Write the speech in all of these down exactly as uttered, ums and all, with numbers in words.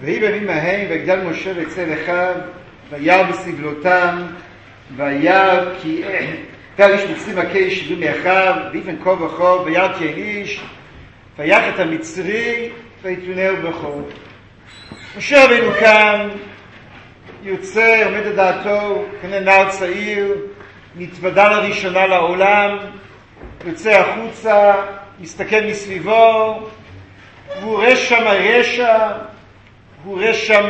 ויהי בימים ההם ויגדל משה ויצא אחיו וירא בסבלותם וירא כי וירא איש מצרי מכה איש עברי מאחיו ויפן כה וכה וירא כי אין איש ויך את המצרי ויתונהו בכה. משה רבינו כאן יוצא, עומד את דעתו, כנראה נער צעיר, מתוודע לראשונה לעולם, יוצא החוצה, מסתכל מסביבו, והוא רואה שם רשע, הוא רואה שם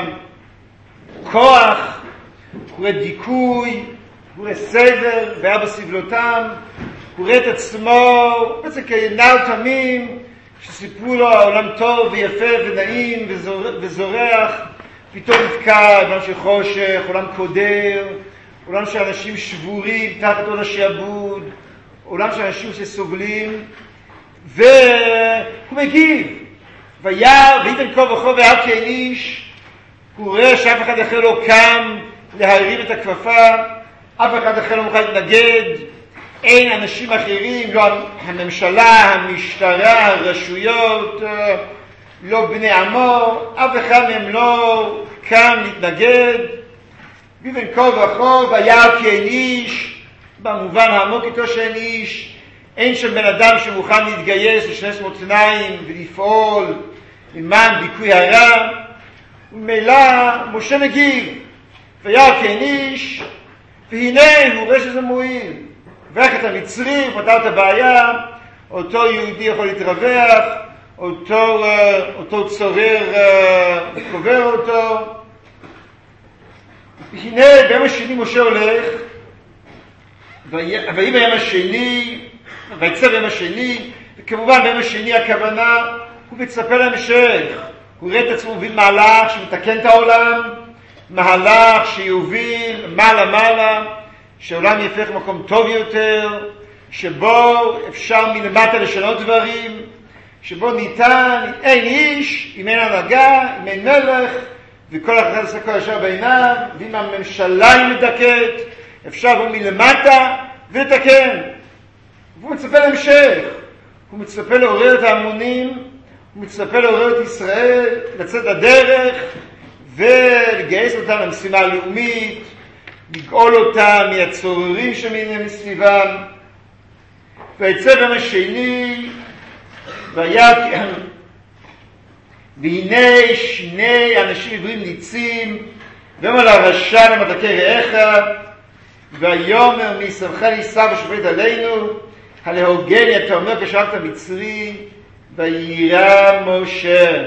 כוח, הוא רואה דיכוי, הוא רואה סבל, והיה בסבלותם, הוא רואה את עצמו, בעצם כנער תמים, שסיפרו לו העולם טוב ויפה ונעים וזורח, פתאום נתקע עולם של חושך, עולם קודר, עולם של אנשים שבורים תחת עול השעבוד, עולם של אנשים שסובלים, והוא מגיב, וירא ויתן כה וכה וירא כי אין איש, הוא רואה שאף אחד אחר לא קם להרים את הכפפה, אף אחד אחר לא מוכן להתנגד, אין אנשים אחרים, לא הממשלה, המשטרה, הרשויות, לא בני עמו, אף אחד מהם לא קם להתנגד. ויבן כה וכה וירא כי אין איש, במובן העמוק איתו שאין איש, אין שם בן אדם שמוכן להתגייס לשנס מותניים ולפעול למען דיכוי הרע. ומילא משה מגיב, וירא כי אין איש, והנה הוא רואה שזה מועיל. ויך את המצרי, פתר את הבעיה, אותו יהודי יכול להתרווח, אותו, אותו צורר קובר אותו. והנה ביום השני משה הולך, ויהי ביום השני, ויצא ביום השני, וכמובן ביום השני הכוונה, הוא מצפה להמשך, הוא רואה את עצמו מוביל מהלך שמתקן את העולם, מהלך שיוביל מעלה מעלה, שהעולם יפך מקום טוב יותר, שבו אפשר מלמטה לשנות דברים, שבו ניתן, אין איש, אם אין הנהגה, אם אין מלך, וכל אחד עושה כל השאר בעיניו, ואם הממשלה היא מדכאת, אפשר בו מלמטה ולתקן. והוא מצפה להמשך, הוא מצפה לעורר את ההמונים, הוא מצפה לעורר את ישראל, לצאת לדרך, ולגייס אותם למשימה הלאומית, לגאול אותם מהצוררים שמעניין מסביבם. ויצא ביום השני, וירא והנה שני אנשים עברים ניצים, ואומר לרשע למתקה רעך, ויאמר מי שמך נישא ושופט עלינו, הלהוגני אתה אומר כשארת מצרי, וירא משה,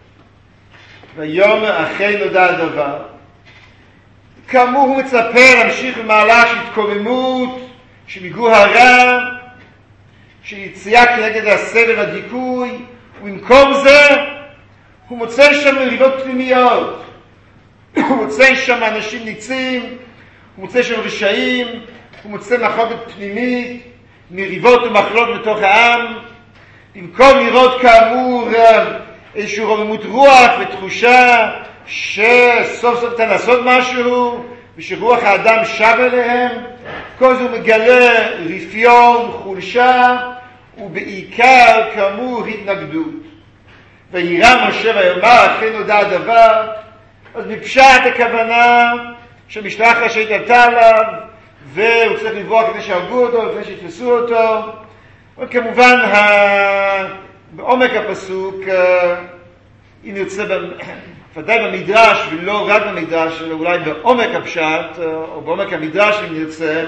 ויאמר אכן נודע הדבר. כאמור הוא מצפה להמשיך במהלך של התקוממות, של מיגור הרע, של יציאה כנגד הסבל והדיכוי, ובמקום זה הוא מוצא שם מריבות פנימיות, הוא מוצא שם אנשים ניצים, הוא מוצא שם רשעים, הוא מוצא מחלוקת פנימית, מריבות ומחלוקת בתוך העם. במקום לראות כאמור איזושהי רוממות רוח ותחושה שסוף סוף ניתן לעשות משהו ושרוח האדם שב אליהם, כל זה הוא מגלה רפיון, חולשה ובעיקר כאמור התנגדות. וירא משה ויאמר אכן נודע הדבר. אז בפשט הכוונה שמשלחת רשעית עלתה עליו והוא צריך לברוח כדי שהרגו אותו, לפני שיתפסו אותו. וכמובן בעומק הפסוק, אם נרצה ודאי במדרש ולא רק במדרש, אלא אולי בעומק הפשט או בעומק המדרש אם נרצה,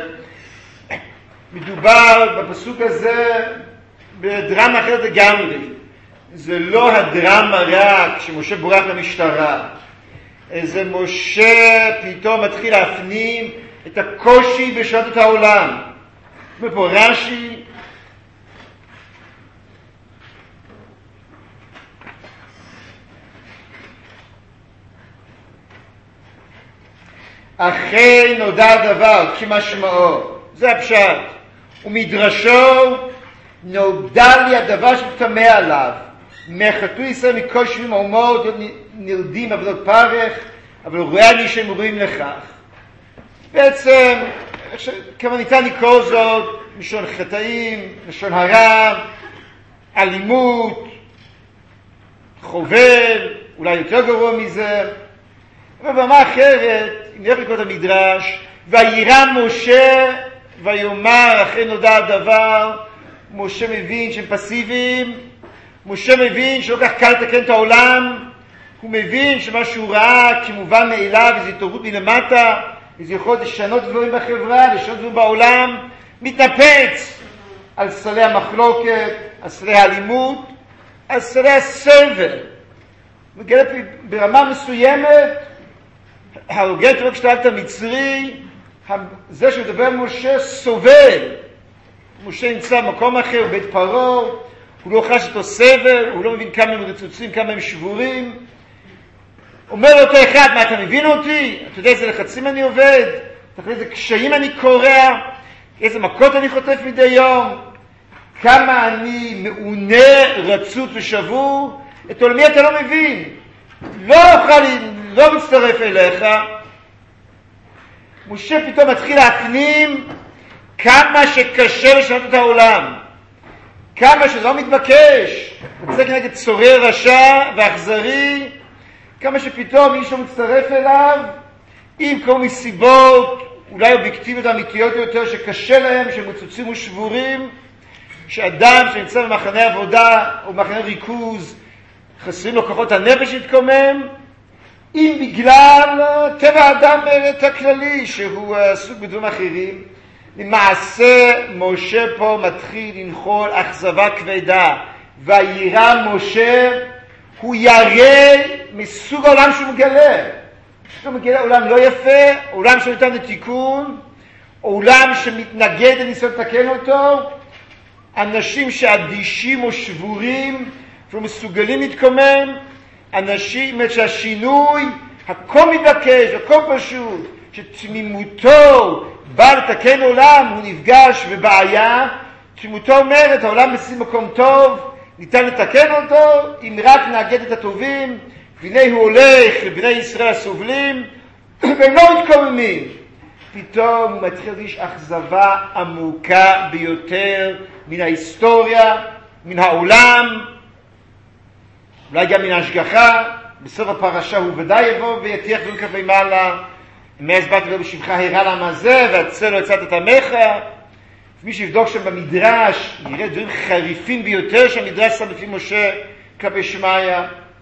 מדובר בפסוק הזה בדרמה אחרת לגמרי. זה לא הדרמה רק שמשה בורח למשטרה, זה משה פתאום מתחיל להפנים את הקושי בשנות את העולם. ופה רש"י אכן נודע הדבר כמשמעו, זה הפשט. ומדרשו נודע לי הדבר שתמה עליו, מחתו ישראל מכל שבעים אומות נרדים עבודות פרך, אבל רואה לי שהם רואים לכך. בעצם כמה ניתן לקרוא זאת לשון חטאים, לשון הרע, אלימות, חובל, אולי יותר גרוע מזה. אבל ברמה אחרת, אם נלך לקרוא את המדרש, וירא משה ויאמר אחרי נודע הדבר, משה מבין שהם פסיביים, משה מבין שלא כך קל לתקן את העולם, הוא מבין שמה שהוא ראה כמובן מאליו, איזו התעוררות מלמטה, איזו יכולת לשנות דברים בחברה, לשנות דברים בעולם, מתנפץ על סלי המחלוקת, על סלי האלימות, על סלי הסבל. מגלה ברמה מסוימת, הרגל תרוק שתלת המצרי, זה שמדבר משה סובל. משה נמצא במקום אחר, הוא בית פרעה, הוא לא חש אותו סבל, הוא לא מבין כמה הם רצוצים, כמה הם שבורים. אומר לאותו אחד, מה אתה מבין אותי? אתה יודע איזה לחצים אני עובד? אתה יודע איזה קשיים אני קורע? איזה מכות אני חוטף מדי יום? כמה אני מעונה, רצוץ ושבור? את עולמי אתה לא מבין. לא אוכל, לא מצטרף אליך. משה פתאום מתחיל להפנים כמה שקשה לשנות את העולם. כמה שזה לא מתבקש. זה כנגד צורר רשע ואכזרי. כמה שפתאום איש לא מצטרף אליו, עם כל מסיבות, אולי אובייקטיביות אמיתיות יותר, שקשה להם, שהם מצוצים ושבורים, שאדם שנמצא במחנה עבודה או במחנה ריכוז, חסרים לו כוחות הנפש להתקומם, אם בגלל טבע האדם את הכללי, שהוא עסוק בדברים אחרים. למעשה, משה פה מתחיל לנחול אכזבה כבדה, וירא משה, הוא ירא מסוג העולם שהוא מגלה. הוא מגלה עולם לא יפה, עולם שניתן לתיקון, עולם שמתנגד לניסיון לתקן אותו, אנשים שאדישים או שבורים, שלא מסוגלים להתקומם, אנשים שהשינוי, הכל מתבקש, הכל פשוט, שתמימותו בא לתקן עולם, הוא נפגש בבעיה, תמימותו אומרת, העולם משים מקום טוב, ניתן לתקן אותו, אם רק נאגד את הטובים, והנה הוא הולך לבני ישראל הסובלים, והם לא מתקוממים. פתאום הוא מתחיל להרגיש אכזבה עמוקה ביותר מן ההיסטוריה, מן העולם, אולי גם מן ההשגחה. בסוף הפרשה הוא ודאי יבוא ויתיח דברים כלפי מעלה, מאז באתי לו בשבחה הרע למה זה, והצל לא יצאת את עמך. מי שיבדוק שם במדרש, נראה דברים חריפים ביותר שהמדרש שם לפי משה כלפי שמעיה.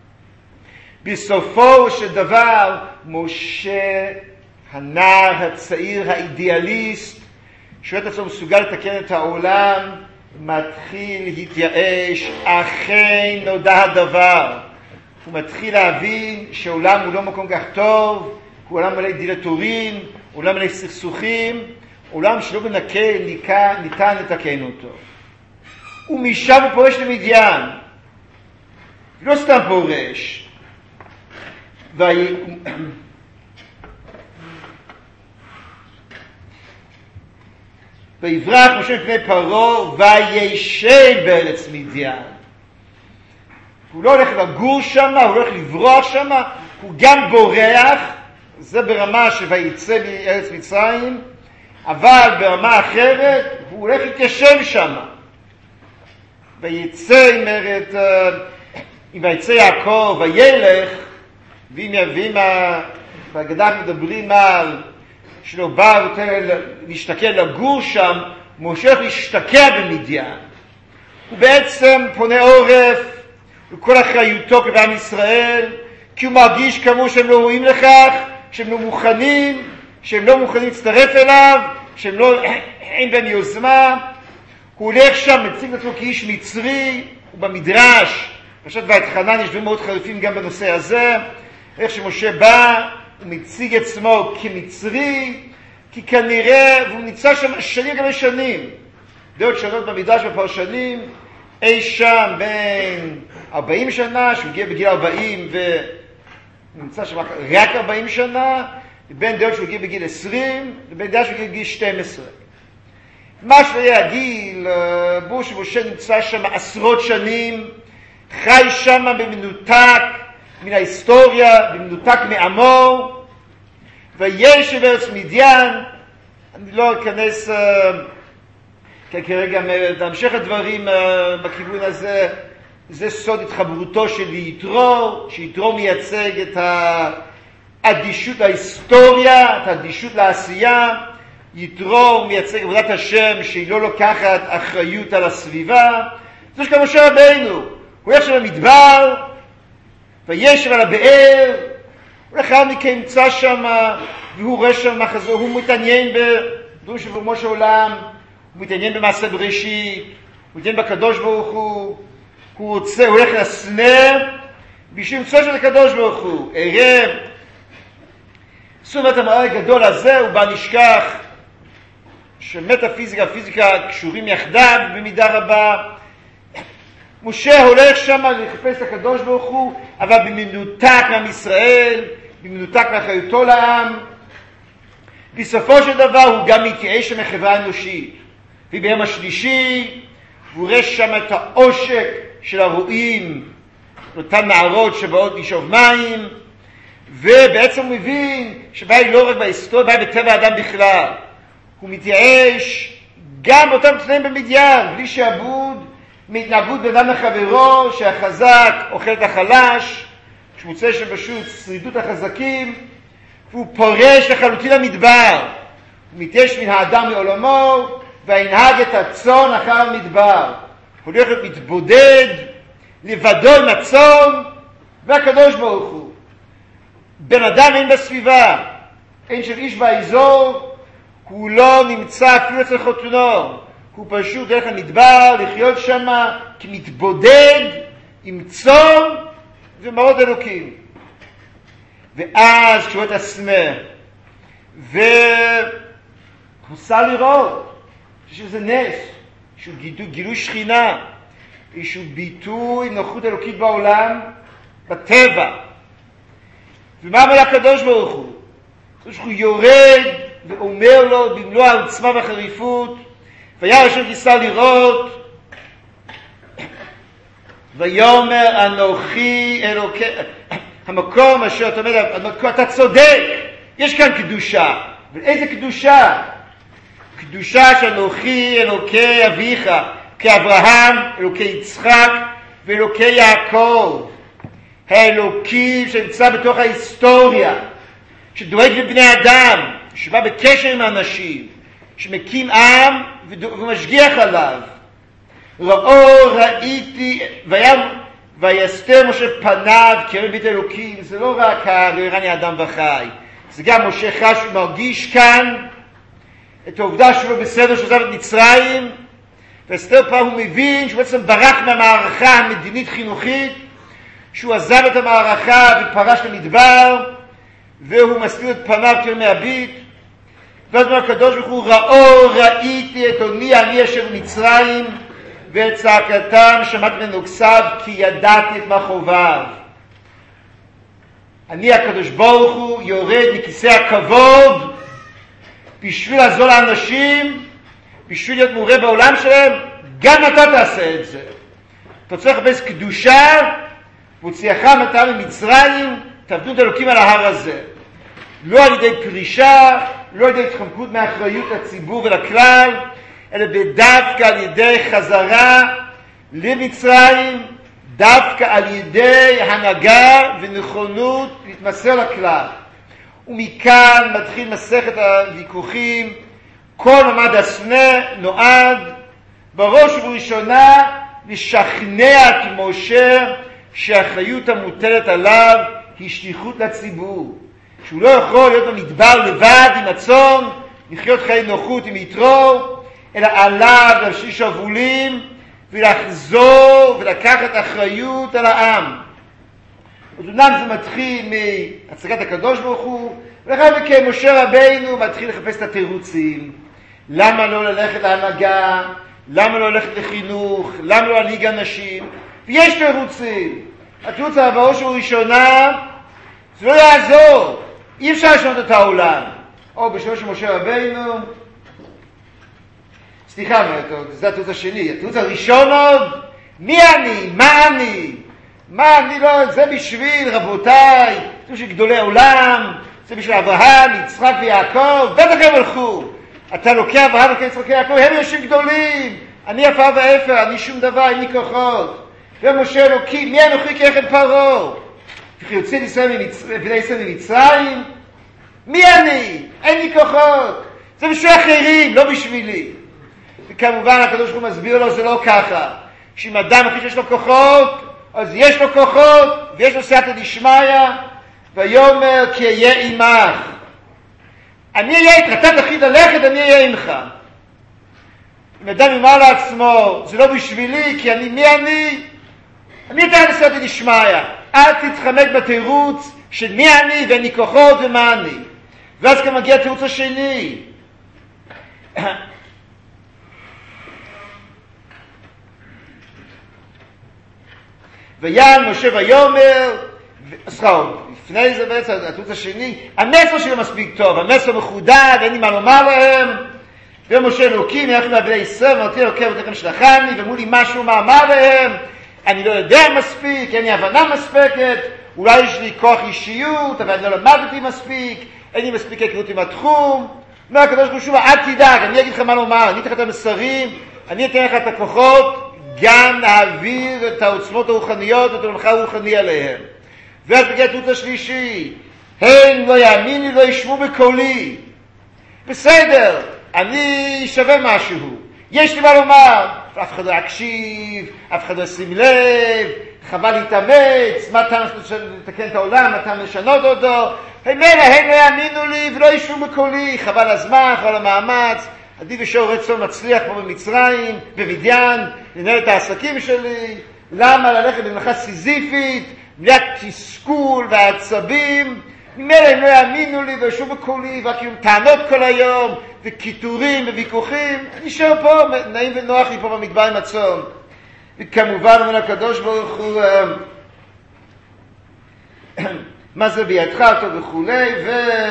בסופו של דבר, משה, הנער הצעיר, האידיאליסט, שואל את עצמו מסוגל לתקן את העולם, מתחיל להתייאש, אכן נודע הדבר. הוא מתחיל להבין שהעולם הוא לא מקום כך טוב, הוא עולם מלא דילטורים, עולם מלא סכסוכים, עולם שלא בנקה ניתן לתקן אותו. ומשם הוא פורש למדיין. לא סתם פורש. ויברח משה מפני פרעה וישב בארץ מדיין. הוא לא הולך לגור שם, הוא לא הולך לברוח שם, הוא גם בורח, זה ברמה שויצא מארץ מצרים, אבל ברמה אחרת הוא הולך להתיישב שם. ויצא, אומרת, אם ויצא יעקב וילך, ואם יבין מה, בהגדה מדברים על שלא בא יותר להשתקע לגור שם, משה הולך להשתקע במדיין. הוא בעצם פונה עורף לכל אחריותו כבעם ישראל, כי הוא מרגיש כמו שהם לא רואים לכך, שהם לא מוכנים, שהם לא מוכנים להצטרף אליו, שהם לא, אין בהם יוזמה. הוא הולך שם, מציג את עצמו כאיש מצרי, הוא במדרש, פרשת ואתחנן, יש דברים מאוד חריפים גם בנושא הזה, איך שמשה בא, הוא מציג עצמו כמצרי, כי כנראה, והוא נמצא שם שנים גם שנים, דעות שונות במדרש בפרשנים, אי שם בין ארבעים שנה, שהוא הגיע בגיל ארבעים ונמצא שם רק ארבעים שנה, לבין דעות שהוא הגיע בגיל עשרים, לבין דעות שהוא הגיע בגיל שתים עשרה. מה שהיה הגיל, בו שמשה נמצא שם עשרות שנים, חי שם במנותק מן ההיסטוריה, במנותק מעמו, וישב בארץ מדיין. אני לא אכנס uh, כרגע להמשך הדברים uh, בכיוון הזה, זה סוד התחברותו של יתרו, שיתרו מייצג את האדישות להיסטוריה, את האדישות לעשייה. יתרו מייצג עבודת השם שהיא לא לוקחת אחריות על הסביבה. זה שכמו משה רבינו, הוא הולך שם במדבר, וישב על הבאר, ולאחר מכן נמצא שם, והוא רואה שם מחזור, הוא מתעניין בדברים של ברומו של עולם, הוא מתעניין במעשה בראשית, הוא מתעניין בקדוש ברוך הוא, הוא רוצה, הוא הולך לסנה, בשביל למצוא של הקדוש ברוך הוא, ערב, סומת המראה הגדול הזה, הוא בא נשכח, שמטאפיזיקה ופיזיקה קשורים יחדיו במידה רבה. משה הולך שם לחפש את הקדוש ברוך הוא, אבל במנותק מעם ישראל, במנותק מאחריותו לעם. בסופו של דבר הוא גם מתייאש מהחברה האנושית. וביום השלישי הוא רואה שם את העושק של הרועים, אותן נערות שבאות לשאוב מים, ובעצם הוא מבין שבעיה לא רק בהיסטוריה, בעיה בטבע האדם בכלל. הוא מתייאש גם באותם תנאים במדיין, בלי שעבוד, מהתנהגות בין אדם לחברו, שהחזק אוכל את החלש, שמוצא שפשוט שרידות החזקים, והוא פורש לחלוטין למדבר. הוא מתייאש מן האדם מעולמו, וינהג את הצאן אחר המדבר. הוא הולך מתבודד, לבדו עם הצאן, והקדוש ברוך הוא. בן אדם אין בסביבה, אין של איש באזור, הוא לא נמצא אפילו אצל חותנו, הוא פשוט דרך המדבר לחיות שם כמתבודד עם צאן ומאוד אלוקים. ואז כשהוא את הסנה, והוא עושה לראות שזה נס, שהוא גילוי שכינה, שהוא ביטוי נוחות אלוקית בעולם, בטבע. ומה אומר הקדוש ברוך הוא? הוא יורד ואומר לו במלוא העוצמה והחריפות, וירא השם תיסע לראות, ויאמר אנוכי אלוקי, המקום אשר אתה אומר, אתה צודק, יש כאן קדושה. ואיזה קדושה? קדושה שאנוכי אלוקי אביך, כאברהם, אלוקי יצחק ואלוקי יעקב. האלוקים שנמצא בתוך ההיסטוריה, שדואג לבני אדם, שבא בקשר עם האנשים, שמקים עם ומשגיח עליו. ראו ראיתי, ויסתר משה פניו כרב בית אלוקים. זה לא רק לא יראני אדם וחי, זה גם משה חש ומרגיש כאן את העובדה שלו בסדר שעזב את מצרים, והסתר פעם הוא מבין שהוא בעצם ברח מהמערכה המדינית חינוכית, שהוא עזב את המערכה ופרש למדבר, והוא מסתיר את פניו כמביט. ואז אומר הקדוש ברוך הוא, ראו ראיתי את עוני אני אשר מצרים, ואת צעקתם שמעת מנוגסיו, כי ידעתי את מכאוביו. אני הקדוש ברוך הוא יורד מכיסא הכבוד בשביל לעזור לאנשים, בשביל להיות מעורה בעולם שלהם. גם אתה תעשה את זה. אתה צריך לחפש קדושה, והוציאך אתה ממצרים, תעבדו את אלוקים על ההר הזה. לא על ידי פרישה, לא על ידי התחמקות מאחריות לציבור ולכלל, אלא בדווקא על ידי חזרה למצרים, דווקא על ידי הנהגה ונכונות להתמסר לכלל. ומכאן מתחיל מסכת הוויכוחים. כל מעמד הסנה נועד בראש ובראשונה לשכנע את משה שהאחריות המוטלת עליו היא שליחות לציבור, שהוא לא יכול להיות במדבר לבד עם הצאן, לחיות חיי נוחות עם יתרו, אלא עליו להפשיש שרוולים ולחזור ולקחת אחריות על העם. אומנם זה מתחיל מהצגת הקדוש ברוך הוא, ולאחר מכן משה רבינו מתחיל לחפש את התירוצים. למה לא ללכת להנהגה? למה לא ללכת לחינוך? למה לא להנהיג אנשים? ויש תירוצים. התירוץ בראש ובראשונה, זה לא יעזור. אי אפשר לשנות את העולם. או בשביל של משה רבינו, סליחה, זה התירוץ השני. התירוץ הראשון עוד, מי אני? מה אני? מה אני לא, זה בשביל רבותיי, זה בשביל גדולי עולם, זה בשביל אברהם, יצחק ויעקב, בטח הם הלכו. אתה לוקח אברהם, לוקח יצחק ויעקב, הם יושבים גדולים. אני אפר ואפר, אני שום דבר, אין לי כוחות. ומשה אלוקים, מי אנוכי כיכד פרעה? וכי יוצא בני ישראל ממצרים? מי אני? אין לי כוחות. זה בשביל אחרים, לא בשבילי. וכמובן הקדוש ברוך הוא מסביר לו, זה לא ככה. שאם אדם אחרי שיש לו כוחות, אז יש לו כוחות, ויש לו סייעתא דשמיא, ויאמר כי אהיה עמך. אני אהיה איתך, אתה תחיד ללכת, אני אהיה עמך. אם אדם יאמר לעצמו, זה לא בשבילי, כי אני, מי אני? אני אתן סייעתא דשמיא. אל תתחמק בתירוץ של מי אני ואין לי כוחות ומה אני. ואז כאן מגיע התירוץ השני. ויען משה ויאמר, סליחה, לפני זה בעצם התירוץ השני, המסר שלו מספיק טוב, המסר מחודד, אין לי מה לומר להם. ומשה אלוקים, ילכו לבני ישראל, ואמרתי אלוקים אבותיכם שלחני, ואמרו לי משהו מה אמר להם, אני לא יודע מספיק, אין לי הבנה מספקת, אולי יש לי כוח אישיות, אבל אני לא למדתי מספיק, אין לי מספיק היכרות עם התחום. אומר הקדוש ברוך הוא, אל תדאג, אני אגיד לך מה לומר, אני אתן לך את המסרים, אני אתן לך את הכוחות, גם להעביר את העוצמות הרוחניות, את עולמך הרוחני עליהם. ואז מגיע התירוץ השלישי, הם לא יאמינו, לא ישמעו בקולי. בסדר, אני שווה משהו, יש לי מה לומר, אף אחד לא יקשיב, אף אחד לא ישים לב, חבל להתאמץ, מה אתה לתקן את העולם, מה אתה לשנות אותו, הם אלה, הם לא יאמינו לי ולא ישמעו בקולי, חבל הזמן, חבל המאמץ, עדיף ושאור רצון מצליח פה במצרים, במדיין, לנהל את העסקים שלי, למה ללכת במלאכה סיזיפית, מלאת תסכול ועצבים, ממילא הם לא יאמינו לי וישמעו בקולי, רק יהיו טענות כל היום, וקיטורים וויכוחים, אני אשאר פה, נעים ונוח לי פה במדבר עם הצום. וכמובן אומר הקדוש ברוך הוא, מה זה בידך אותו וכולי, ו...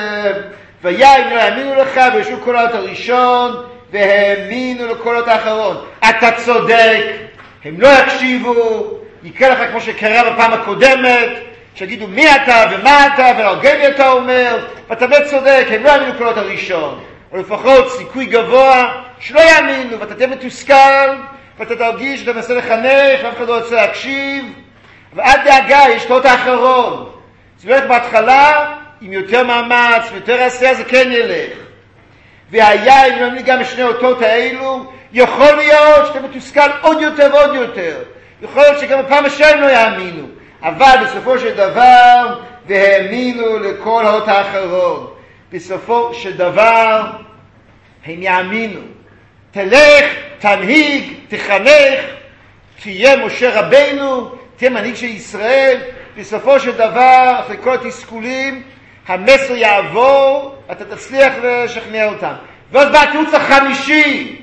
ויין לא יאמינו לך וישמעו קולות הראשון והאמינו לקולות האחרון. אתה צודק, הם לא יקשיבו, יקרה לך כמו שקרה בפעם הקודמת, שיגידו מי אתה ומה אתה ולהוגן לי אתה אומר, ואתה באמת צודק, הם לא יאמינו לקולות הראשון, או לפחות סיכוי גבוה שלא יאמינו, ואתה תהיה מתוסכל, ואתה תרגיש שאתה מנסה לחנך, ואף אחד לא רוצה להקשיב, ועד דאגה יש קולות האחרון. זה הולך בהתחלה, עם יותר מאמץ ויותר עשייה זה כן ילך. והיה, אם נאמין גם משני אותות האלו, יכול להיות שאתה מתוסכל עוד יותר ועוד יותר. יכול להיות שגם בפעם השם לא יאמינו. אבל בסופו של דבר, והאמינו לכל האות האחרון. בסופו של דבר, הם יאמינו. תלך, תנהיג, תחנך, תהיה משה רבינו, תהיה מנהיג של ישראל. בסופו של דבר, אחרי כל התסכולים, המסר יעבור, אתה תצליח לשכנע אותם. ועוד בא התירוץ החמישי,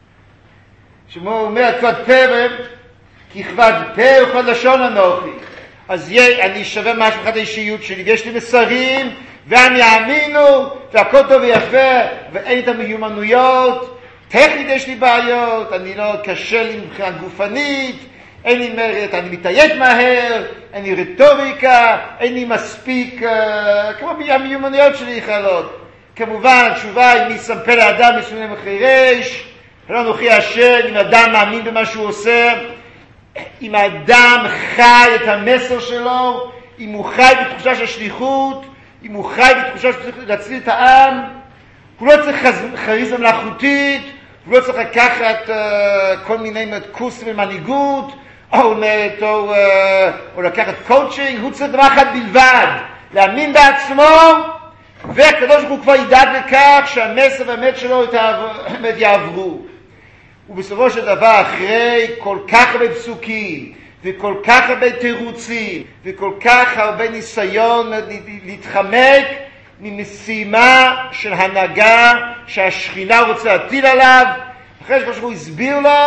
שמו אומר, כבד פה, כי כבד פה וכבד לשון אנוכי. אז יהיה, אני שווה משהו אחד האישיות שלי, ויש לי מסרים, והם יאמינו, והכל טוב ויפה, ואין את המיומנויות, טכנית יש לי בעיות, אני לא קשה לי מבחינה גופנית, אין לי מרת, אני מתעייף מהר, אין לי רטוריקה, אין לי מספיק, uh, כמו המיומנויות שלי חלות. כמובן, התשובה היא מי סמפה לאדם מסוים וחירש, לא נוכי השם, אם אדם מאמין במה שהוא עושה, אם האדם חי את המסר שלו, אם הוא חי בתחושה של שליחות, אם הוא חי בתחושה שצריך להציל את העם, הוא לא צריך חריזמה מלאכותית, הוא לא צריך לקחת uh, כל מיני קורסים במנהיגות, או, או, או לקחת קואוצ'ינג, הוא צריך דבר אחד בלבד, להאמין בעצמו, והקדוש ברוך הוא כבר ידאג לכך שהמסר והאמת שלו יעברו. ובסופו של דבר, אחרי כל כך הרבה פסוקים, וכל כך הרבה תירוצים, וכל כך הרבה ניסיון להתחמק ממשימה של הנהגה שהשכינה רוצה להטיל עליו, אחרי שקדוש ברוך הוא הסביר לו,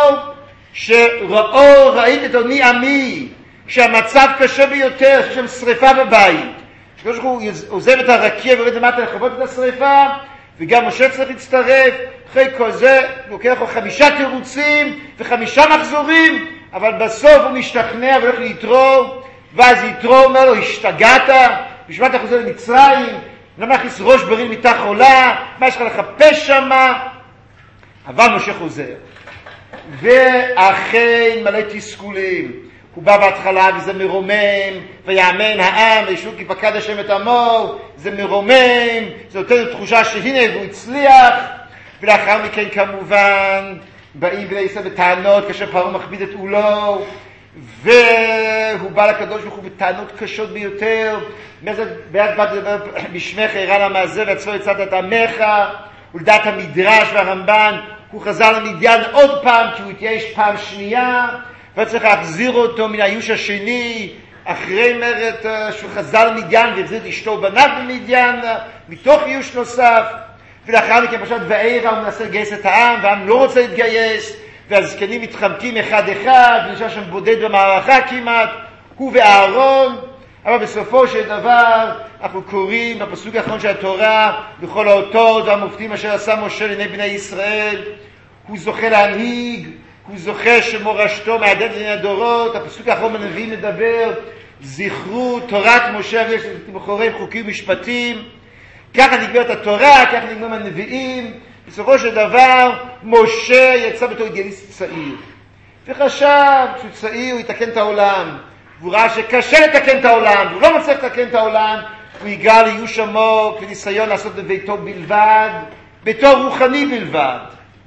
שראו ראית את עוני עמי, שהמצב קשה ביותר, שיש שם שריפה בבית. שקדוש ברוך הוא עוזב את הרקיע ויורד למטה לכבות את השריפה, וגם משה צריך להצטרף. אחרי כל זה הוא לוקח לו חמישה תירוצים וחמישה מחזורים, אבל בסוף הוא משתכנע והולך ליתרו, ואז יתרו אומר לו, השתגעת? בשביל אתה חוזר למצרים? למה להכניס ראש בריא מיטה חולה? מה יש לך לחפש שמה? אבל משה חוזר. ואכן מלא תסכולים, הוא בא בהתחלה וזה מרומם, ויאמן העם, וישוב כי פקד השם את עמו, זה מרומם, זה נותן לו תחושה שהנה הוא הצליח, ולאחר מכן כמובן באים בני ישראל בטענות כאשר פרעה מכביד את עולו, והוא בא לקדוש ברוך הוא בטענות קשות ביותר, ואז בא לדבר בשמך הרע למעשה והצלו יצאת את עמך, ולדעת המדרש והרמב"ן הוא חזר למדיין עוד פעם כי הוא התייאש פעם שנייה, וצריך להחזיר אותו מן האיוש השני אחרי מרד שהוא חזר למדיין והחזיר את אשתו ובניו במדיין מתוך איוש נוסף, ולאחר מכן פשוט ועירה הוא מנסה לגייס את העם והעם לא רוצה להתגייס, והזקנים מתחמקים אחד אחד ונשאר שם בודד במערכה כמעט, הוא ואהרון. אבל בסופו של דבר אנחנו קוראים בפסוק האחרון של התורה, בכל האותות והמופתים אשר עשה משה לעיני בני ישראל, הוא זוכה להנהיג, הוא זוכה שמורשתו מהדהדת לעיני הדורות. הפסוק האחרון בנביאים מדבר, זכרו תורת משה ויש מאחוריהם חוקים ומשפטים. ככה נגמרת התורה, ככה נגמרים הנביאים. בסופו של דבר משה יצא בתור אידיאליסט צעיר, וחשב שהוא צעיר הוא יתקן את העולם, והוא ראה שקשה לתקן את העולם, והוא לא מצליח לתקן את העולם, הוא יגע לאיוש עמוק וניסיון לעשות בביתו בלבד, ביתו רוחני בלבד.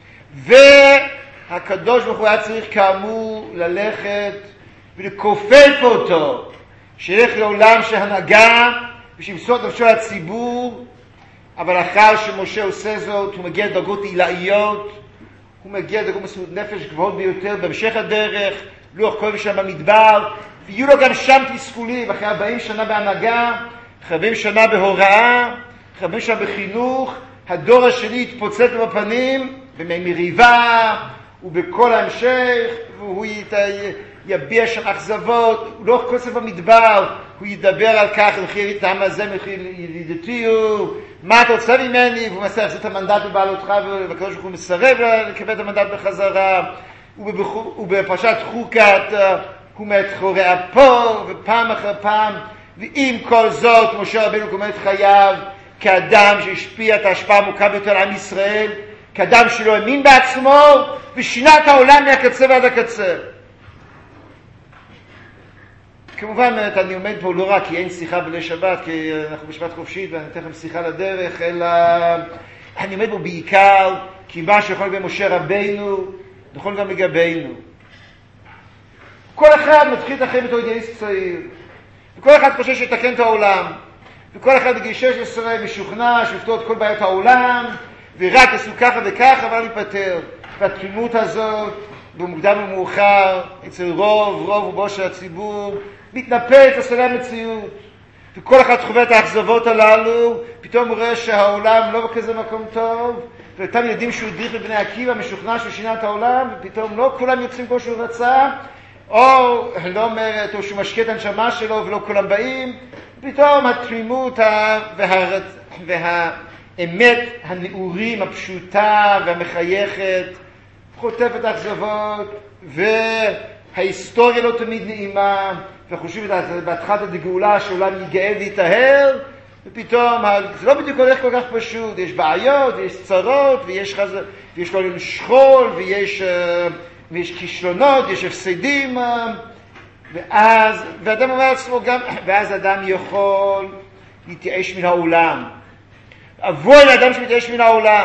והקדוש ברוך הוא היה צריך כאמור ללכת ולכופף אותו, שילך לעולם של הנהגה ושימסור את נפשו לציבור. אבל אחר שמשה עושה זאת, הוא מגיע לדרגות עילאיות, הוא מגיע לדרגות מסירות נפש גבוהות ביותר בהמשך הדרך, לוח כואב שם במדבר, ויהיו לו גם שם תסכולים, אחרי ארבעים שנה בהנהגה, אחרי ארבעים שנה בהוראה, אחרי ארבעים שנה בחינוך, הדור השני יתפוצץ לו בפנים, במריבה ובכל ההמשך, והוא ית... יביע שם אכזבות, לוח כוסף במדבר, הוא ידבר על כך, מחיר את העם הזה, מחיר ידידתי הוא, מה אתה רוצה ממני? והוא מסר להחזיר את המנדט בבעלותך, והקדוש ברוך הוא מסרב לקבל את המנדט בחזרה, ובפרשת חוקת הוא מת חורע פה, ופעם אחר פעם, ועם כל זאת משה רבנו גומר את חייו כאדם שהשפיע את ההשפעה העמוקה ביותר על עם ישראל, כאדם שלא האמין בעצמו ושינה את העולם מהקצה ועד הקצה. כמובן אני עומד פה לא רק כי אין שיחה בלי שבת, כי אנחנו בשבת חופשית ואני אתן לכם שיחה לדרך, אלא אני עומד פה בעיקר כי מה שיכול לגבי משה רבינו נכון גם לגבינו. כל אחד מתחיל את החיים בתור אידיאליסט צעיר, וכל אחד חושב שיתקן את העולם, וכל אחד בגיל שש עשרה משוכנע שיפתור את כל בעיות העולם, ורק עשו ככה וככה אבל ייפטר. והתמימות הזאת במוקדם ומאוחר אצל רוב רוב רובו של הציבור מתנפץ לסלע המציאות, וכל אחד חווה את האכזבות הללו, פתאום הוא רואה שהעולם לא בכזה מקום טוב, ואותם יודעים שהוא הדריך בבני עקיבא משוכנע שהוא שינה את העולם, ופתאום לא כולם יוצאים כמו שהוא רצה, או לא אומרת, או שהוא משקיע את הנשמה שלו ולא כולם באים, פתאום התמימות וה... והאמת הנאורים הפשוטה והמחייכת חוטפת האכזבות, וההיסטוריה לא תמיד נעימה, וחושבים בהתחלת הגאולה שהעולם ייגאל ויטהר, ופתאום זה לא בדיוק הולך כל כך פשוט, יש בעיות ויש צרות ויש, חז... ויש לו שכול ויש, ויש כישלונות, יש הפסדים, ואז, ואדם אומר לעצמו גם, ואז אדם יכול להתייאש מן העולם. אבוי לאדם שמתייאש מן העולם.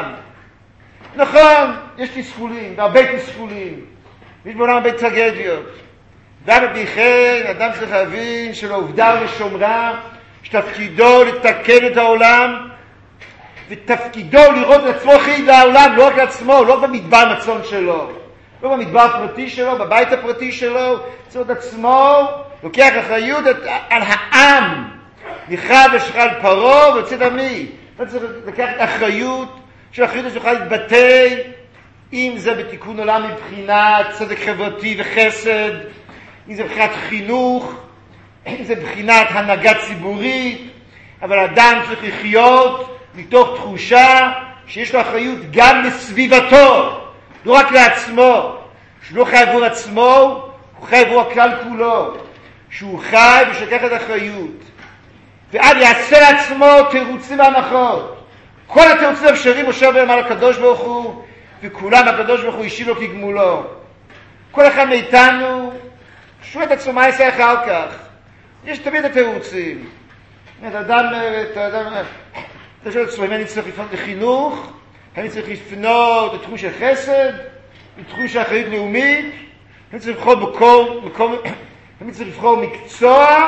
נכון, יש תסכולים, והרבה תסכולים, יש בעולם הרבה טרגדיות. דווקא בכן, אדם צריך להבין שלעובדה ולשומרה, שתפקידו לתקן את העולם, ותפקידו לראות את עצמו חיד לעולם, לא רק לעצמו, לא במדבר מצון שלו, לא במדבר הפרטי שלו, בבית הפרטי שלו, צריך את עצמו, לוקח אחריות על העם, נחרב ושחל פרעה ויוצא דמי. צריך לקחת אחריות, שהאחריות הזאת יוכל להתבטא, אם זה בתיקון עולם מבחינת צדק חברתי וחסד, אם זה מבחינת חינוך, אם זה מבחינת הנהגה ציבורית, אבל אדם צריך לחיות מתוך תחושה שיש לו אחריות גם לסביבתו, לא רק לעצמו, שהוא לא חי עבור עצמו, הוא חי עבור הכלל כולו, שהוא חי ושלקח את האחריות, ועד יעשה לעצמו תירוצים והנחות. כל התירוצים האפשריים משה בהם על הקדוש ברוך הוא, וכולם הקדוש ברוך הוא השיב לו כגמולו. כל אחד מאיתנו שואל את עצמו מה יעשה אחר כך. יש תמיד התירוצים. את אדם, את האדם, אתה שואל את עצמו, אם אני צריך לפנות לחינוך, אני צריך לפנות לתחום של חסד, לתחום של אחריות לאומית, אני צריך לבחור מקום, מקום, אני צריך לבחור מקצוע,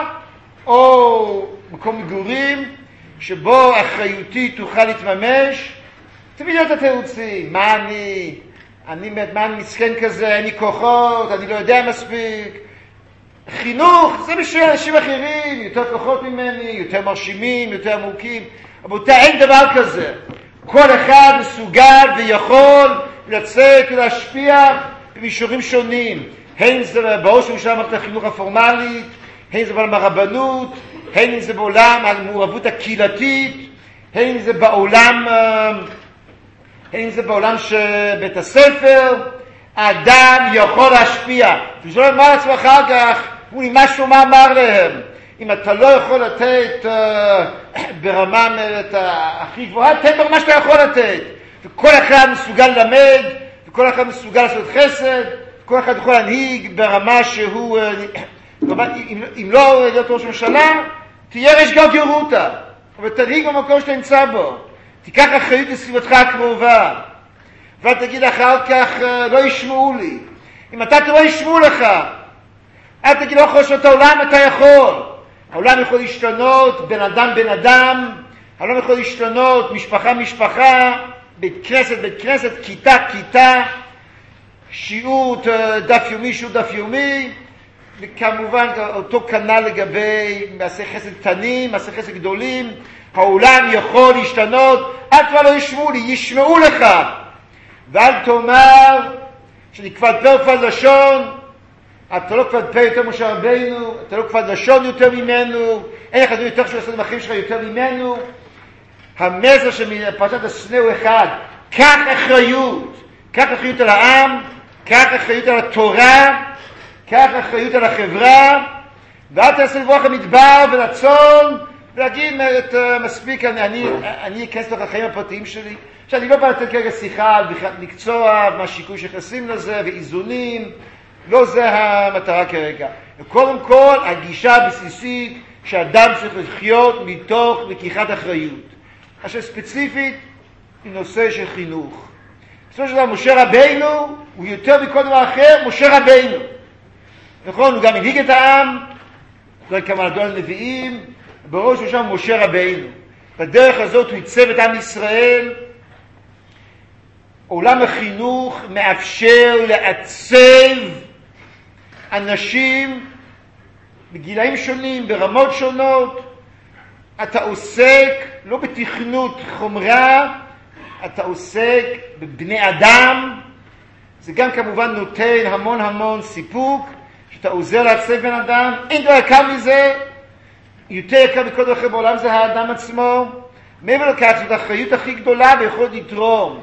או מקום מגורים, שבו אחריותי תוכל להתממש. תמיד את התירוצים, מה אני, אני, מה אני מסכן כזה, אין לי כוחות, אני לא יודע מספיק. חינוך זה בשביל אנשים אחרים, יותר כוחות ממני, יותר מרשימים, יותר עמוקים. רבותיי, אין דבר כזה. כל אחד מסוגל ויכול לצאת ולהשפיע במישורים שונים. הן זה בראש ובראשונה מערכת החינוך הפורמלית, הן זה בעולם הרבנות, הן זה בעולם המעורבות הקהילתית, הן זה בעולם, הן זה בעולם של בית הספר. האדם יכול להשפיע. ושאול אמר לעצמו אחר כך, הוא עם משהו מה אמר להם. אם אתה לא יכול לתת uh, ברמה את הכי גבוהה, תן ברמה שאתה יכול לתת. וכל אחד מסוגל ללמד, וכל אחד מסוגל לעשות חסד, וכל אחד יכול להנהיג ברמה שהוא, uh, אם, אם לא להיות ראש ממשלה, תהיה רש גרגרותה, אבל תנהיג במקום שאתה נמצא בו. תיקח אחריות לסביבתך הקרובה. ואל תגיד אחר כך, uh, לא ישמעו לי. אם אתה לא ישמעו לך, אל תגיד לא יכול לשנות את העולם, אתה יכול. העולם יכול להשתנות, בן אדם בן אדם, העולם יכול להשתנות, משפחה משפחה, בית כנסת בית כנסת, כיתה כיתה, שיעור דף יומי שיעור דף יומי, וכמובן אותו כנ"ל לגבי מעשי חסד קטנים, מעשי חסד גדולים. העולם יכול להשתנות, אל כבר לא ישמעו לי, ישמעו לך. ואל תאמר שאני כבר פה כבר לשון, אתה לא כבר פה יותר משה רבינו, אתה לא כבר לשון יותר ממנו, אין לך יותר של הסודים אחרים שלך יותר ממנו. המסר שמפרשת הסנה הוא אחד, קח אחריות, קח אחריות על העם, קח אחריות על התורה, קח אחריות על החברה, ואל תעשה לברוח המדבר ולצון, ולהגיד את, uh, מספיק, אני, אני, אני אכנס לך לחיים הפרטיים שלי, שאני לא בא לתת כרגע שיחה על בכלל מקצוע, מה שיקוי שיחסים לזה, ואיזונים, לא זה המטרה כרגע. וקודם כל, הגישה הבסיסית שאדם צריך לחיות מתוך לקיחת אחריות. עכשיו ספציפית, היא נושא של חינוך. בסופו של דבר, משה רבינו הוא יותר מכל דבר אחר, משה רבינו. נכון, הוא גם הנהיג את העם, לא כמה לדון הנביאים, בראש הוא שם משה רבינו. בדרך הזאת הוא ייצב את עם ישראל. עולם החינוך מאפשר לעצב אנשים בגילאים שונים, ברמות שונות. אתה עוסק לא בתכנות חומרה, אתה עוסק בבני אדם. זה גם כמובן נותן המון המון סיפוק, שאתה עוזר לעצב בן אדם. אין דבר יקר מזה, יותר יקר מכל דבר אחר בעולם זה האדם עצמו. מעבר לכך, זאת האחריות הכי גדולה ויכול לתרום.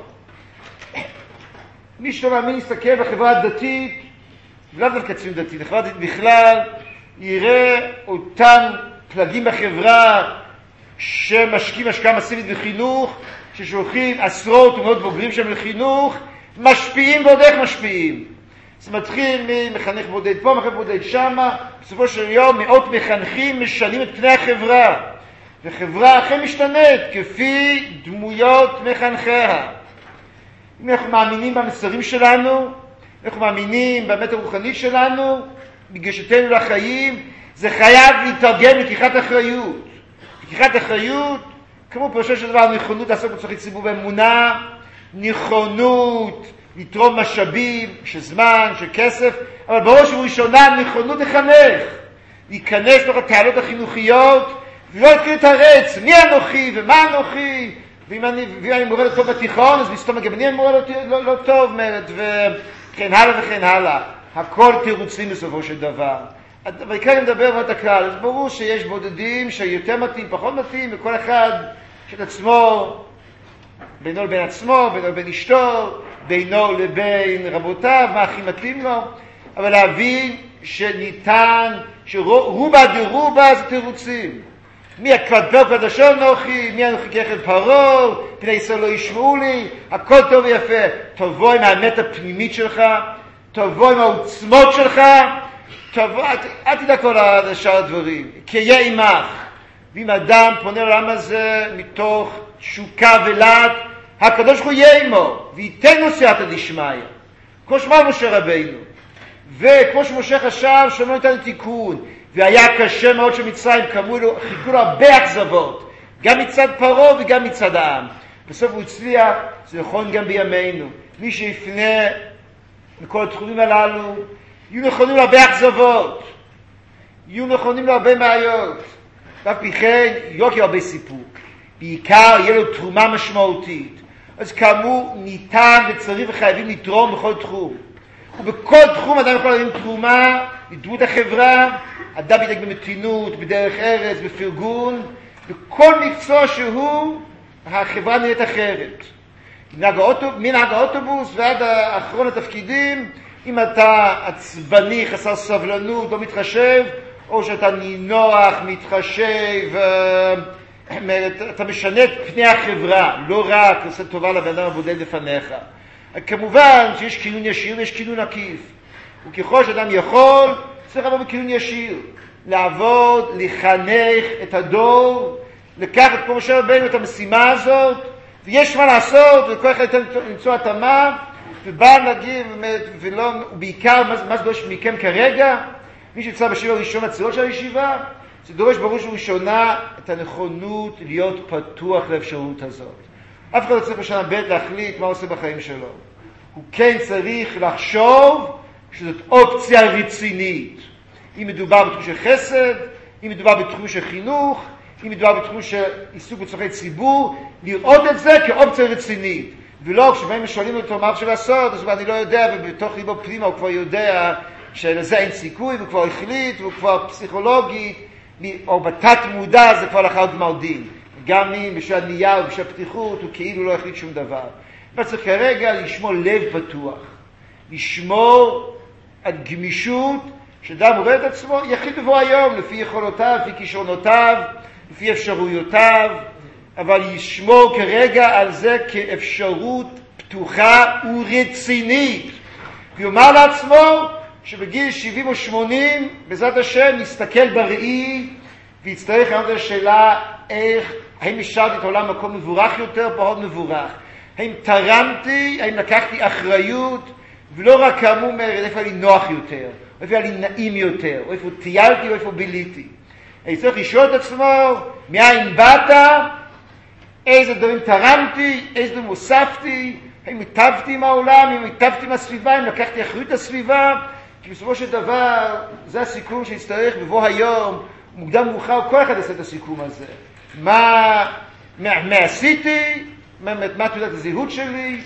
מי שלא מאמין יסתכל בחברה הדתית, ולא דווקא ציון דתית, בחברה דתית בכלל, יראה אותם פלגים בחברה שמשקיעים השקעה מסיבית בחינוך, ששולחים עשרות ומאות בוגרים שם לחינוך, משפיעים ועוד איך משפיעים. זה מתחיל ממחנך בודד פה, מחנך בודד שמה, בסופו של יום מאות מחנכים משנים את פני החברה, וחברה אחרי משתנית כפי דמויות מחנכיה. אם אנחנו מאמינים במסרים שלנו, אנחנו מאמינים באמת הרוחנית שלנו, בגישתנו לחיים, זה חייב להתרגם לקיחת אחריות. לקיחת אחריות, כמו פירושו של דבר, נכונות לעסוק בצורכי ציבור באמונה, נכונות לתרום משאבים, של זמן, של כסף, אבל בראש ובראשונה נכונות לחנך, להיכנס לתוך התעלות החינוכיות, ולא להתחיל לתרץ, מי אנוכי ומה אנוכי, ואם אני, ואם אני מורה לא טוב בתיכון, אז מסתום גם אני מורה לא, לא, לא טוב, מרד, וכן הלאה וכן הלאה. הכל תירוצים בסופו של דבר. אבל כאן אני מדבר בעוד הכלל, אז ברור שיש בודדים שיותר מתאים, פחות מתאים, וכל אחד של עצמו, בינו לבין עצמו, בינו לבין אשתו, בינו לבין רבותיו, מה הכי מתאים לו, אבל להבין שניתן, שרובה דרובה זה תירוצים. מי הכבד קדשו נוחי, מי אנוכי כיחד פרעה, פני ישראל לא ישמעו לי, הכל טוב ויפה. תבוא עם האמת הפנימית שלך, תבוא עם העוצמות שלך, טוב, אל תדע כל השאר הדברים, כי יהיה עמך. ואם אדם פונה לעולם הזה מתוך תשוקה ולעד, הקדוש ברוך הוא יהיה עמו, וייתן לו סייעתא דשמיא. כמו שאמר משה רבינו. וכמו שמשה חשב שלא ניתן תיקון, והיה קשה מאוד שמצרים קמו לו, חיכו לו הרבה אכזבות, גם מצד פרעה וגם מצד העם. בסוף הוא הצליח, זה נכון גם בימינו. מי שיפנה מכל התחומים הללו, יהיו נכונים להרבה אכזבות, יהיו נכונים להרבה בעיות. ואף פי כן, יוקר הרבה סיפוק. בעיקר יהיה לו תרומה משמעותית. אז כאמור, ניתן וצריך וחייבים לתרום בכל תחום. ובכל תחום אדם יכול להרים תרומה, לדמות החברה, אדם ידאג במתינות, בדרך ארץ, בפרגון, בכל מקצוע שהוא, החברה נראית אחרת. מנהג האוטובוס ועד אחרון התפקידים, אם אתה עצבני, חסר סבלנות, לא מתחשב, או שאתה נינוח, מתחשב, אתה משנה את פני החברה, לא רק עושה טובה לבן אדם הבודד לפניך. כמובן שיש כינון ישיר ויש כינון עקיף. וככל שאדם יכול, צריך לעבוד בכינון ישיר. לעבוד, לחנך את הדור, לקחת כמו משה רבינו את המשימה הזאת, ויש מה לעשות, וכל אחד ייתן למצוא התאמה, ובא נגיד, ולא, ובעיקר, מה זה דורש מכם כרגע? מי שיצא בשיעור הראשון הצירות של הישיבה, זה דורש בראש ובראשונה את הנכונות להיות פתוח לאפשרות הזאת. אף אחד לא צריך בשנה ב' להחליט מה עושה בחיים שלו. הוא כן צריך לחשוב שזאת אופציה רצינית. אם מדובר בתחום של חסד, אם מדובר בתחום של חינוך, אם מדובר בתחום של עיסוק בצורכי ציבור, לראות את זה כאופציה רצינית. ולא כשבאים שואלים אותו מה אפשר לעשות, אז אני לא יודע, ובתוך ליבו פנימה הוא כבר יודע שלזה אין סיכוי, והוא כבר החליט, והוא כבר פסיכולוגי, או בתת מודע זה כבר לאחר גמר דין. גם אם בשביל הנייר ובשביל הפתיחות הוא כאילו לא החליט שום דבר. אבל צריך כרגע לשמור לב פתוח, לשמור על גמישות, שאדם רואה את עצמו, יחליט בבוא היום, לפי יכולותיו, לפי כישרונותיו, לפי אפשרויותיו, אבל ישמור כרגע על זה כאפשרות פתוחה ורצינית. ויאמר לעצמו שבגיל שבעים או שמונים, בעזרת השם, נסתכל בראי, ויצטרך לענות על השאלה איך, האם השארתי את העולם מקום מבורך יותר, פחות מבורך. האם תרמתי, האם לקחתי אחריות, ולא רק כאמור אומר, איפה היה לי נוח יותר, או איפה היה לי נעים יותר, או איפה טיילתי, או איפה ביליתי. אני צריך לשאול את עצמו, מאין באת, איזה דברים תרמתי, איזה דברים הוספתי, האם היטבתי עם העולם, האם היטבתי עם הסביבה, האם לקחתי אחריות הסביבה, כי בסופו של דבר, זה הסיכום שיצטרך בבוא היום, מוקדם מאוחר, כל אחד יעשה את הסיכום הזה. מה, מה, מה עשיתי, מה, מה תעודת הזהות שלי,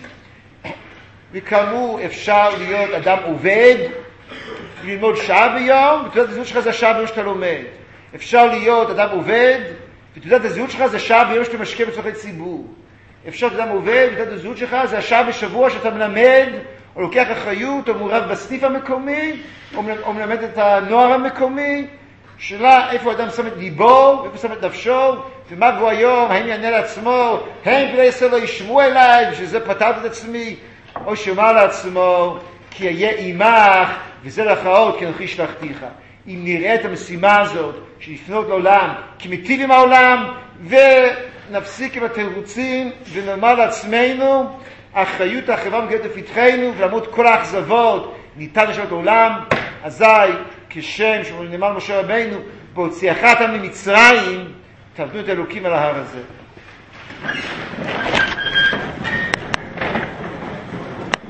וכאמור אפשר להיות אדם עובד, ללמוד שעה ביום, ותעודת הזהות שלך זה השעה ביום שאתה לומד. אפשר להיות אדם עובד, ותעודת הזהות שלך זה שעה ביום שאתה משקיע בצורכי ציבור. אפשר להיות אדם עובד, ותעודת הזהות שלך זה השעה בשבוע שאתה מלמד, או לוקח אחריות, או מעורב בסניף המקומי, או, או מלמד את הנוער המקומי. שאלה איפה אדם שם את ליבו, ואיפה שם את נפשו, ומה בו היום, האם יענה לעצמו, האם בלי ישראל לא ישמעו אליי, ושזה פתרתי את עצמי, או שאומר לעצמו, כי אהיה עמך, וזה להכרעות, כי אנוכי שלחתיך. אם נראה את המשימה הזאת, שלפנות לעולם, כי מיטיב עם העולם, ונפסיק עם התירוצים, ונאמר לעצמנו, האחריות החברה מגיעה לפתחנו, ולמרות כל האכזבות, ניתן לשאול את העולם, אזי, כשם שנאמר משה רבינו, בהוציאך אותם ממצרים, תעבדו את אלוקים על ההר הזה.